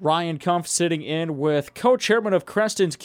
Ryan Kumpf sitting in with co-chairman of Creston's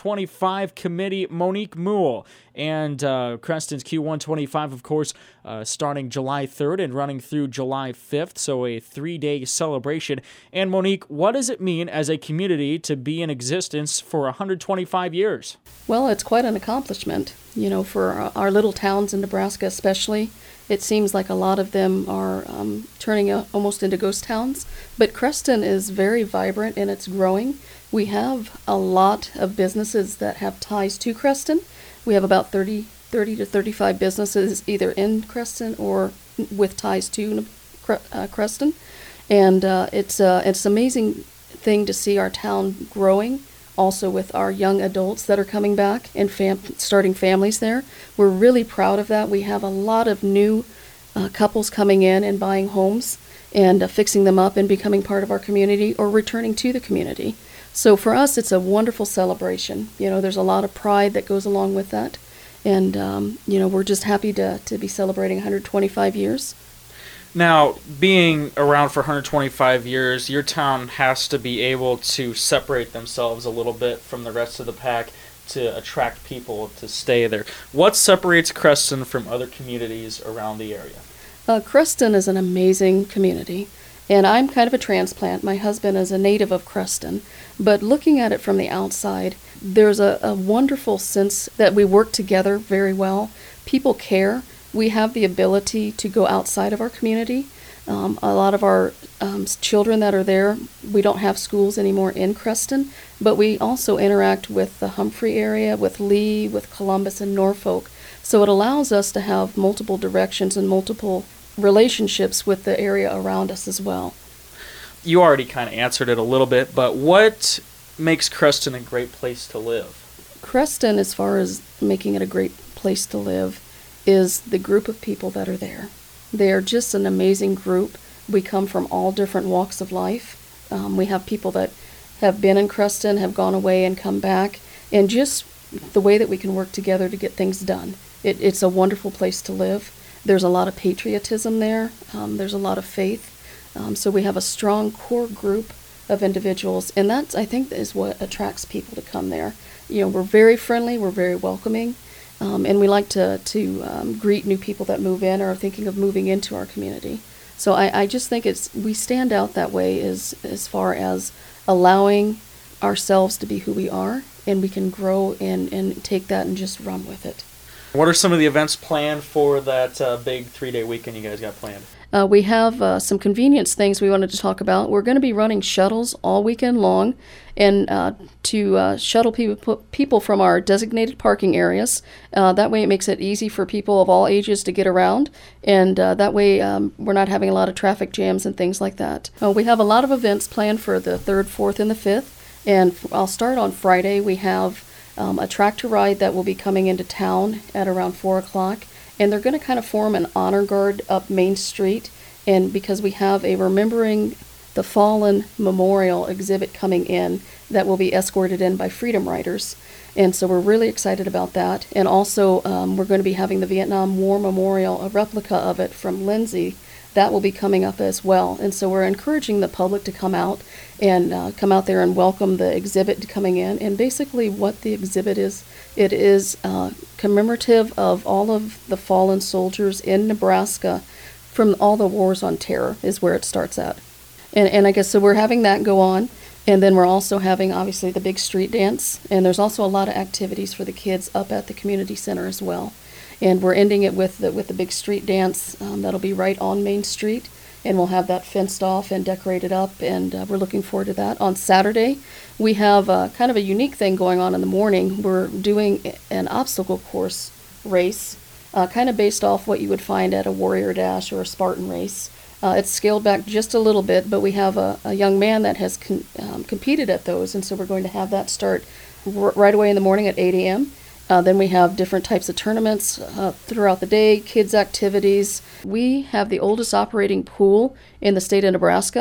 Q125 committee, Monique Moule. And Creston's Q125, of course, starting July 3rd and running through July 5th, so a 3-day celebration. And Monique, what does it mean as a community to be in existence for 125 years? Well, it's quite an accomplishment. You know, for our little towns in Nebraska especially, it seems like a lot of them are turning almost into ghost towns. But Creston is very vibrant and it's growing. We have a lot of businesses that have ties to Creston. We have about 30 to 35 businesses either in Creston or with ties to Creston. And it's an amazing thing to see our town growing. Also with our young adults that are coming back and starting families there. We're really proud of that. We have a lot of new couples coming in and buying homes and fixing them up and becoming part of our community or returning to the community. So for us, it's a wonderful celebration. You know, there's a lot of pride that goes along with that. And, you know, we're just happy to be celebrating 125 years. Now, being around for 125 years, your town has to be able to separate themselves a little bit from the rest of the pack to attract people to stay there. What separates Creston from other communities around the area? Creston is an amazing community, and I'm kind of a transplant. My husband is a native of Creston, but looking at it from the outside, there's a wonderful sense that we work together very well. People care. We have the ability to go outside of our community. A lot of our children that are there, we don't have schools anymore in Creston, but we also interact with the Humphrey area, with Lee, with Columbus and Norfolk. So it allows us to have multiple directions and multiple relationships with the area around us as well. You already kind of answered it a little bit, but what makes Creston a great place to live? Creston, as far as making it a great place to live, is the group of people that are there. They are just an amazing group. We come from all different walks of life. We have people that have been in Creston, have gone away and come back, and just the way that we can work together to get things done. It's a wonderful place to live. There's a lot of patriotism there. There's a lot of faith. So we have a strong core group of individuals, and that, I think, is what attracts people to come there. You know, we're very friendly, we're very welcoming. And we like to greet new people that move in or are thinking of moving into our community. So I just think we stand out that way as far as allowing ourselves to be who we are, and we can grow and take that and just run with it. What are some of the events planned for that big 3-day weekend you guys got planned? We have some convenience things we wanted to talk about. We're going to be running shuttles all weekend long and to shuttle people from our designated parking areas. That way it makes it easy for people of all ages to get around, and that way we're not having a lot of traffic jams and things like that. We have a lot of events planned for the 3rd, 4th, and the 5th, and I'll start on Friday. We have a tractor ride that will be coming into town at around 4 o'clock. And they're going to kind of form an honor guard up Main Street. And because we have a Remembering the Fallen Memorial exhibit coming in that will be escorted in by Freedom Riders. And so we're really excited about that. And also we're going to be having the Vietnam War Memorial, a replica of it from Lindsay. That will be coming up as well. And so we're encouraging the public to come out there and welcome the exhibit coming in. And basically what the exhibit is, it is commemorative of all of the fallen soldiers in Nebraska from all the wars on terror is where it starts at. And I guess so we're having that go on. And then we're also having, obviously, the big street dance. And there's also a lot of activities for the kids up at the community center as well. And we're ending it with the big street dance that'll be right on Main Street. And we'll have that fenced off and decorated up, and we're looking forward to that. On Saturday, we have kind of a unique thing going on in the morning. We're doing an obstacle course race, kind of based off what you would find at a Warrior Dash or a Spartan race. It's scaled back just a little bit, but we have a young man that has competed at those, and so we're going to have that start right away in the morning at 8 a.m. Then we have different types of tournaments throughout the day, kids' activities. We have the oldest operating pool in the state of Nebraska,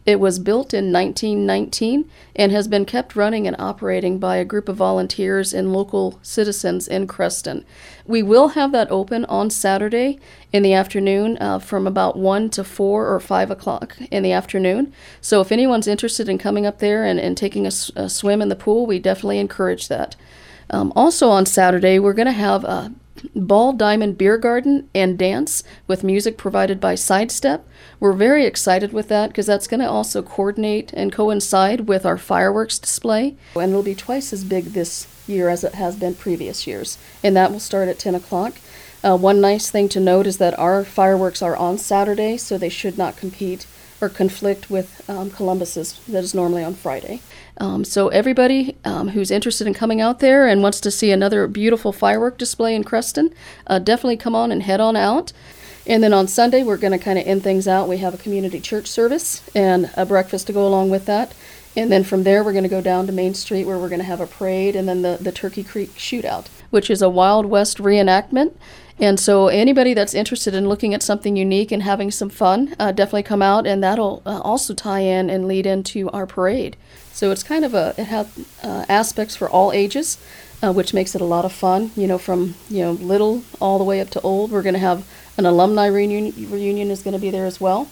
It was built in 1919 and has been kept running and operating by a group of volunteers and local citizens in Creston. We will have that open on Saturday in the afternoon from about 1 to 4 or 5 o'clock in the afternoon. So if anyone's interested in coming up there and taking a swim in the pool, we definitely encourage that. Also on Saturday, we're going to have a Ball Diamond Beer Garden and dance with music provided by Sidestep. We're very excited with that because that's going to also coordinate and coincide with our fireworks display. And it'll be twice as big this year as it has been previous years. And that will start at 10 o'clock. One nice thing to note is that our fireworks are on Saturday, so they should not compete or conflict with Columbus's that is normally on Friday. So everybody who's interested in coming out there and wants to see another beautiful firework display in Creston, definitely come on and head on out. And then on Sunday, we're going to kind of end things out. We have a community church service and a breakfast to go along with that. And then from there, we're going to go down to Main Street where we're going to have a parade and then the Turkey Creek Shootout, which is a Wild West reenactment. And so anybody that's interested in looking at something unique and having some fun, definitely come out, and that'll also tie in and lead into our parade. So it's kind of it has aspects for all ages, which makes it a lot of fun, from, little all the way up to old. We're going to have an alumni reunion is going to be there as well.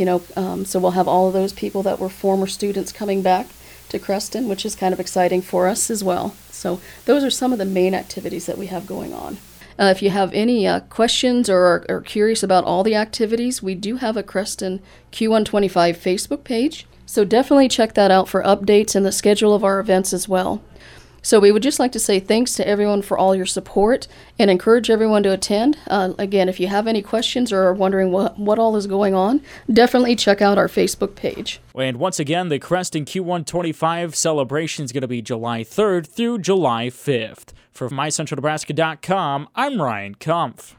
So we'll have all of those people that were former students coming back to Creston, which is kind of exciting for us as well. So those are some of the main activities that we have going on. If you have any questions or are curious about all the activities, we do have a Creston Q125 Facebook page. So definitely check that out for updates and the schedule of our events as well. So we would just like to say thanks to everyone for all your support and encourage everyone to attend. Again, if you have any questions or are wondering what all is going on, definitely check out our Facebook page. And once again, the Creston Q125 celebration is going to be July 3rd through July 5th. For MyCentralNebraska.com, I'm Ryan Kumpf.